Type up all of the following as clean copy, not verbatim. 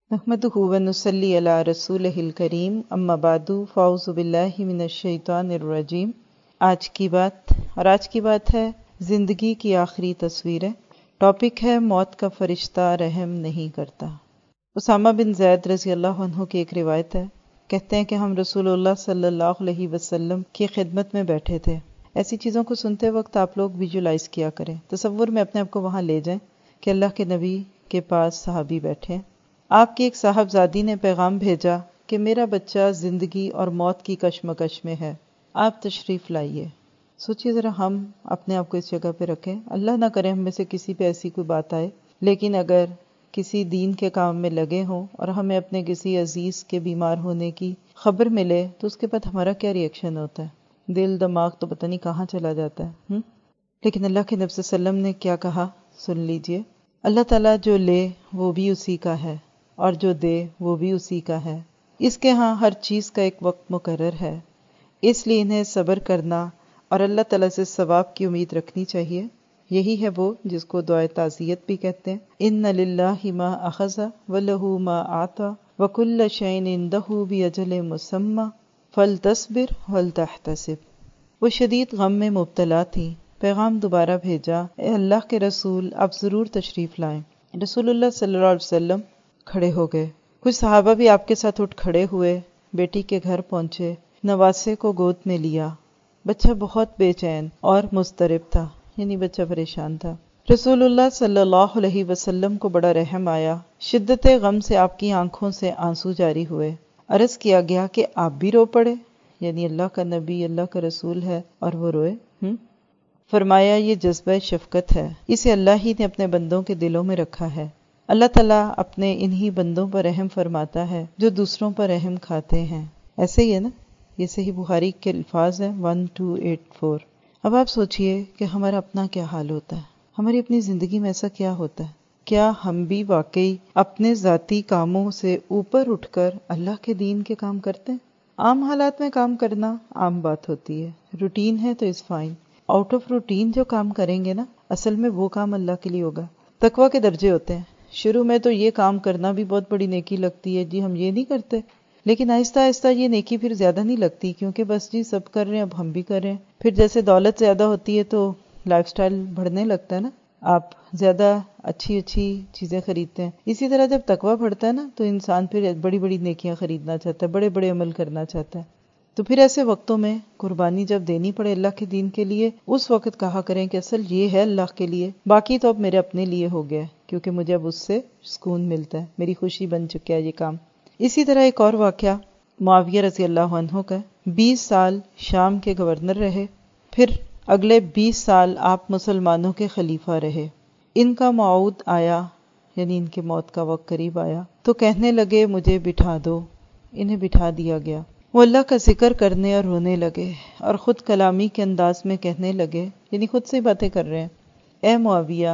نحمدہ ونصلی علی رسولہ الکریم اما بعد فاعوذ باللہ من الشیطان الرجیم۔ آج کی بات ہے زندگی کی آخری تصویریں۔ ٹاپک ہے موت کا فرشتہ رحم نہیں کرتا۔ اسامہ بن زید رضی اللہ عنہ کی ایک روایت ہے، کہتے ہیں کہ ہم رسول اللہ صلی اللہ علیہ وسلم کی خدمت میں بیٹھے تھے۔ ایسی چیزوں کو سنتے وقت آپ لوگ ویژولائز کیا کریں، تصور میں اپنے آپ کو وہاں لے جائیں کہ اللہ کے نبی کے پاس صحابی بیٹھے ہیں۔ آپ کی ایک صاحبزادی نے پیغام بھیجا کہ میرا بچہ زندگی اور موت کی کشمکش میں ہے، آپ تشریف لائیے۔ سوچیے ذرا، ہم اپنے آپ کو اس جگہ پہ رکھیں، اللہ نہ کرے ہم میں سے کسی پہ ایسی کوئی بات آئے، لیکن اگر کسی دین کے کام میں لگے ہوں اور ہمیں اپنے کسی عزیز کے بیمار ہونے کی خبر ملے تو اس کے بعد ہمارا کیا ری ایکشن ہوتا ہے؟ دل دماغ تو پتہ نہیں کہاں چلا جاتا ہے۔ لیکن اللہ کے نبی صلی اللہ علیہ وسلم نے کیا کہا، سن لیجئے۔ اللہ تعالیٰ جو لے وہ بھی اسی کا ہے اور جو دے وہ بھی اسی کا ہے۔ اس کے ہاں ہر چیز کا ایک وقت مقرر ہے، اس لیے انہیں صبر کرنا اور اللہ تعالیٰ سے ثواب کی امید رکھنی چاہیے۔ یہی ہے وہ جس کو دعائے تعزیت بھی کہتے ہیں۔ ان للہ ما اخذ ولہ ما اعطی وکل شیء عندہ باجل مسمی فلتصبر ولتحتسب۔ وہ شدید غم میں مبتلا تھی، پیغام دوبارہ بھیجا، اے اللہ کے رسول آپ ضرور تشریف لائیں۔ رسول اللہ صلی اللہ علیہ وسلم کھڑے ہو گئے، کچھ صحابہ بھی آپ کے ساتھ اٹھ کھڑے ہوئے، بیٹی کے گھر پہنچے، نواسے کو گود میں لیا۔ بچہ بہت بے چین اور مضطرب تھا، یعنی بچہ پریشان تھا۔ رسول اللہ صلی اللہ علیہ وسلم کو بڑا رحم آیا، شدت غم سے آپ کی آنکھوں سے آنسو جاری ہوئے۔ عرض کیا گیا کہ آپ بھی رو پڑے، یعنی اللہ کا نبی، اللہ کا رسول ہے اور وہ روئے۔ فرمایا یہ جذبہ شفقت ہے، اسے اللہ ہی نے اپنے بندوں کے دلوں میں رکھا ہے۔ اللہ تعالیٰ اپنے انہی بندوں پر رحم فرماتا ہے جو دوسروں پر رحم کھاتے ہیں۔ ایسے ہی ہے نا، یہ صحیح بخاری کے الفاظ ہیں 1284۔ اب آپ سوچئے کہ ہمارا اپنا کیا حال ہوتا ہے، ہماری اپنی زندگی میں ایسا کیا ہوتا ہے؟ کیا ہم بھی واقعی اپنے ذاتی کاموں سے اوپر اٹھ کر اللہ کے دین کے کام کرتے ہیں؟ عام حالات میں کام کرنا عام بات ہوتی ہے، روٹین ہے تو is fine. Out of routine جو کام کریں گے نا، اصل میں وہ کام اللہ کے لیے ہوگا۔ تقویٰ کے درجے ہوتے ہیں، شروع میں تو یہ کام کرنا بھی بہت بڑی نیکی لگتی ہے، جی ہم یہ نہیں کرتے، لیکن آہستہ آہستہ یہ نیکی پھر زیادہ نہیں لگتی، کیونکہ بس جی سب کر رہے ہیں اب ہم بھی کر رہے ہیں۔ پھر جیسے دولت زیادہ ہوتی ہے تو لائف سٹائل بڑھنے لگتا ہے نا، آپ زیادہ اچھی چیزیں خریدتے ہیں۔ اسی طرح جب تقویٰ بڑھتا ہے نا تو انسان پھر بڑی بڑی نیکیاں خریدنا چاہتا ہے، بڑے بڑے عمل کرنا چاہتا ہے۔ تو پھر ایسے وقتوں میں قربانی جب دینی پڑے اللہ کے دین کے لیے، اس وقت کہا کریں کہ اصل یہ ہے اللہ کے لیے، باقی تو اب میرے اپنے لیے ہو گیا ہے، کیونکہ مجھے اب اس سے سکون ملتا ہے، میری خوشی بن چکا ہے یہ کام۔ اسی طرح ایک اور واقعہ معاویہ رضی اللہ عنہ کا، 20 سال شام کے گورنر رہے، پھر اگلے 20 سال آپ مسلمانوں کے خلیفہ رہے۔ ان کا موعود آیا، یعنی ان کی موت کا وقت قریب آیا، تو کہنے لگے مجھے بٹھا دو۔ انہیں بٹھا دیا گیا۔ وہ اللہ کا ذکر کرنے اور رونے لگے اور خود کلامی کے انداز میں کہنے لگے، یعنی خود سے باتیں کر رہے ہیں، اے معاویہ،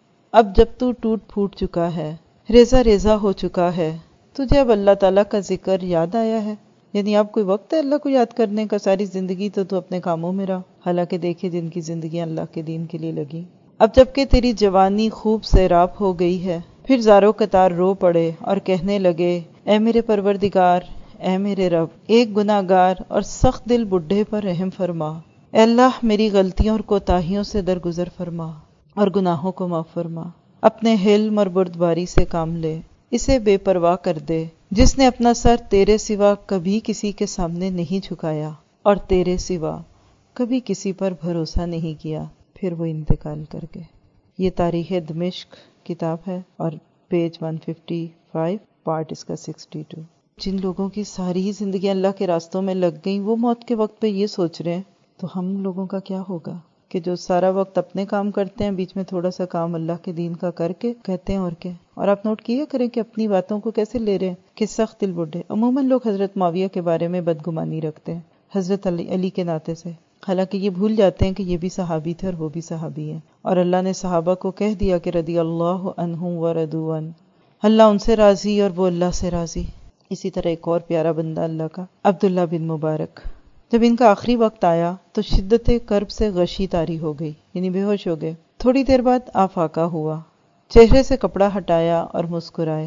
اب جب تو ٹوٹ پھوٹ چکا ہے، ریزہ ریزہ ہو چکا ہے، تجھے اب اللہ تعالیٰ کا ذکر یاد آیا ہے؟ یعنی اب کوئی وقت ہے اللہ کو یاد کرنے کا؟ ساری زندگی تو اپنے کاموں میں رہا، حالانکہ دیکھے جن کی زندگیاں اللہ کے دین کے لیے لگی۔ اب جبکہ تیری جوانی خوب سیراب ہو گئی ہے، پھر زاروں قطار رو پڑے اور کہنے لگے، اے میرے پروردگار، اے میرے رب، ایک گناہ گار اور سخت دل بڈھے پر رحم فرما۔ اے اللہ میری غلطیوں اور کوتاہیوں سے درگزر فرما اور گناہوں کو معاف فرما۔ اپنے حلم اور بردباری سے کام لے، اسے بے پرواہ کر دے جس نے اپنا سر تیرے سوا کبھی کسی کے سامنے نہیں جھکایا اور تیرے سوا کبھی کسی پر بھروسہ نہیں کیا۔ پھر وہ انتقال کر گئے۔ یہ تاریخ دمشق کتاب ہے اور پیج 155، پارٹ اس کا 62۔ جن لوگوں کی ساری زندگی اللہ کے راستوں میں لگ گئیں، وہ موت کے وقت پہ یہ سوچ رہے ہیں، تو ہم لوگوں کا کیا ہوگا کہ جو سارا وقت اپنے کام کرتے ہیں، بیچ میں تھوڑا سا کام اللہ کے دین کا کر کے کہتے ہیں اور کیا۔ اور آپ نوٹ کیا کریں کہ اپنی باتوں کو کیسے لے رہے ہیں کہ سخت دل بڈھے۔ عموماً لوگ حضرت معاویہ کے بارے میں بدگمانی رکھتے ہیں حضرت علی کے ناطے سے، حالانکہ یہ بھول جاتے ہیں کہ یہ بھی صحابی تھے اور وہ بھی صحابی ہیں، اور اللہ نے صحابہ کو کہہ دیا کہ رضی اللہ عنہم ورضوا عنہ، اللہ ان سے راضی اور وہ اللہ سے راضی۔ اسی طرح ایک اور پیارا بندہ اللہ کا عبداللہ بن مبارک، جب ان کا آخری وقت آیا تو شدت کرب سے غشی طاری ہو گئی، یعنی بے ہوش ہو گئے۔ تھوڑی دیر بعد آفاقہ ہوا، چہرے سے کپڑا ہٹایا اور مسکرائے،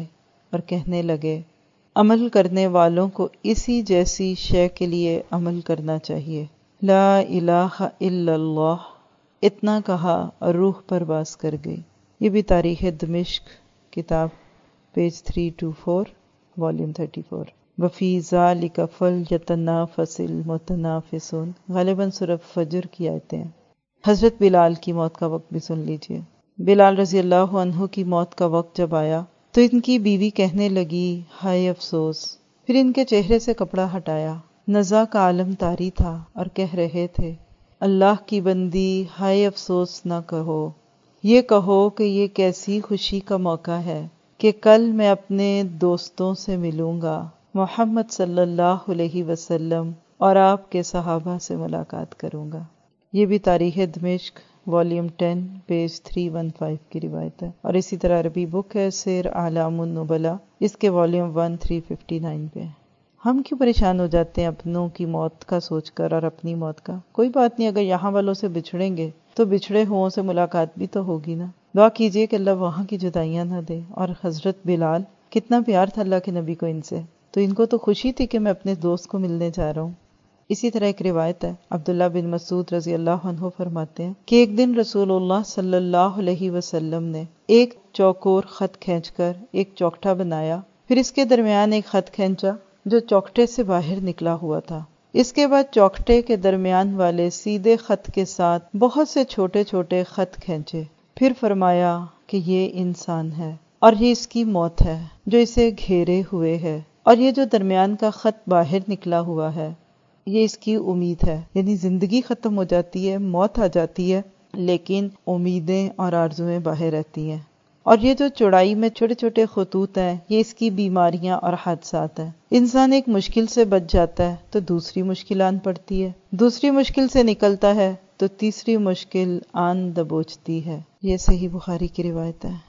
اور کہنے لگے عمل کرنے والوں کو اسی جیسی شے کے لیے عمل کرنا چاہیے، لا الہ الا اللہ، اتنا کہا اور روح پرواز کر گئی۔ یہ بھی تاریخ دمشق کتاب پیج 324 والیوم 34۔ وفی ذالک فلیتنافس المتنافسون، غالباً سورہ فجر کی آیتیں ہیں۔ حضرت بلال کی موت کا وقت بھی سن لیجئے۔ بلال رضی اللہ عنہ کی موت کا وقت جب آیا تو ان کی بیوی کہنے لگی ہائے افسوس، پھر ان کے چہرے سے کپڑا ہٹایا، نزا کا عالم طاری تھا اور کہہ رہے تھے اللہ کی بندی ہائے افسوس نہ کہو، یہ کہو کہ یہ کیسی خوشی کا موقع ہے کہ کل میں اپنے دوستوں سے ملوں گا، محمد صلی اللہ علیہ وسلم اور آپ کے صحابہ سے ملاقات کروں گا۔ یہ بھی تاریخ دمشق والیوم 10 پیج 315 کی روایت ہے، اور اسی طرح عربی بک ہے سیر اعلام النبلا، اس کے والیوم 1 359 پہ۔ ہم کیوں پریشان ہو جاتے ہیں اپنوں کی موت کا سوچ کر اور اپنی موت کا؟ کوئی بات نہیں، اگر یہاں والوں سے بچھڑیں گے تو بچھڑے ہوں سے ملاقات بھی تو ہوگی نا۔ دعا کیجئے کہ اللہ وہاں کی جدائیاں نہ دے۔ اور حضرت بلال، کتنا پیار تھا اللہ کے نبی کو ان سے، تو ان کو تو خوشی تھی کہ میں اپنے دوست کو ملنے جا رہا ہوں۔ اسی طرح ایک روایت ہے، عبداللہ بن مسعود رضی اللہ عنہ فرماتے ہیں کہ ایک دن رسول اللہ صلی اللہ علیہ وسلم نے ایک چوکور خط کھینچ کر ایک چوکٹا بنایا، پھر اس کے درمیان ایک خط کھینچا جو چوکٹے سے باہر نکلا ہوا تھا۔ اس کے بعد چوکٹے کے درمیان والے سیدھے خط کے ساتھ بہت سے چھوٹے چھوٹے خط کھینچے، پھر فرمایا کہ یہ انسان ہے اور یہ اس کی موت ہے جو اسے گھیرے ہوئے ہے، اور یہ جو درمیان کا خط باہر نکلا ہوا ہے یہ اس کی امید ہے۔ یعنی زندگی ختم ہو جاتی ہے، موت آ جاتی ہے، لیکن امیدیں اور آرزویں باہر رہتی ہیں۔ اور یہ جو چوڑائی میں چھوٹے چھوٹے خطوط ہیں یہ اس کی بیماریاں اور حادثات ہیں۔ انسان ایک مشکل سے بچ جاتا ہے تو دوسری مشکل آن پڑتی ہے، دوسری مشکل سے نکلتا ہے تو تیسری مشکل آن دبوچتی ہے۔ یہ صحیح بخاری کی روایت ہے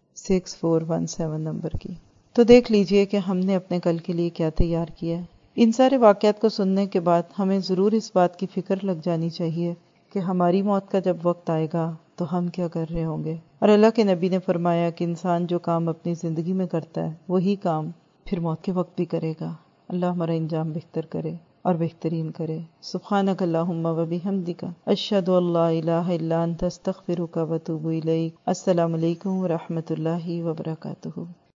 6417 نمبر کی۔ تو دیکھ لیجئے کہ ہم نے اپنے کل کے لیے کیا تیار کیا ہے۔ ان سارے واقعات کو سننے کے بعد ہمیں ضرور اس بات کی فکر لگ جانی چاہیے کہ ہماری موت کا جب وقت آئے گا تو ہم کیا کر رہے ہوں گے۔ اور اللہ کے نبی نے فرمایا کہ انسان جو کام اپنی زندگی میں کرتا ہے وہی کام پھر موت کے وقت بھی کرے گا۔ اللہ ہمارا انجام بہتر کرے اور بہترین کرے۔ سبحانک اللہم و بحمدک، اشہد ان لا الہ الا انت، استغفرک و اتوب الیک۔ السلام علیکم و رحمۃ اللہ وبرکاتہ۔